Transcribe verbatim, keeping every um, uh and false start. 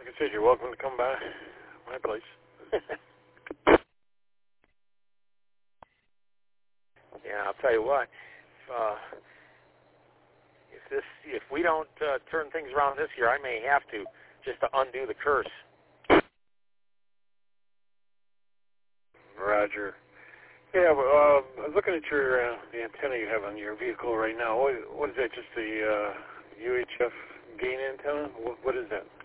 I said, you're welcome to come by my place. Yeah, I'll tell you what. Uh, if this, if we don't uh, turn things around this year, I may have to just to undo the curse. Roger. Yeah, well, uh, I was looking at your uh, the antenna you have on your vehicle right now. What, what is that? Just the uh, U H F gain antenna? What, what is that?